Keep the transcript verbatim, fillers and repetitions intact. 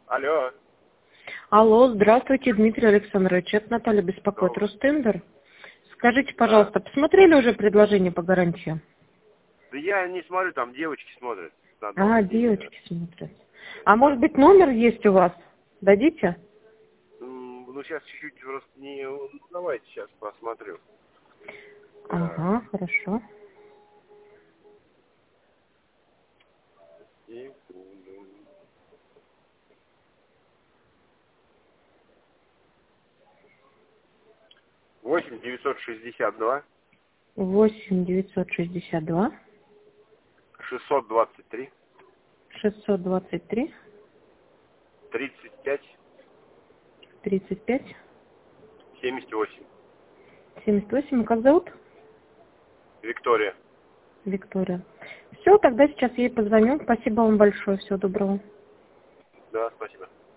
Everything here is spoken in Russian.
Алло. Алло, здравствуйте, Дмитрий Александрович. Это Наталья беспокоит. Здорово. Ростендер. Скажите, Да. пожалуйста, посмотрели уже предложение по гарантии? Да я не смотрю, там девочки смотрят. На одном А, сиденье. девочки смотрят. А может Да. быть номер есть у вас? Дадите? М, Ну, сейчас чуть-чуть просто не... ну, давайте сейчас посмотрю. Да. Ага, хорошо. Секунду. восемь девятьсот шестьдесят два восемь девятьсот шестьдесят два шестьсот двадцать три шестьсот двадцать три тридцать пять тридцать пять семьдесят восемь. семьдесят восемь. Как зовут? Виктория. Виктория. Все, тогда сейчас ей позвоню. Спасибо вам большое. Всего доброго. Да, спасибо.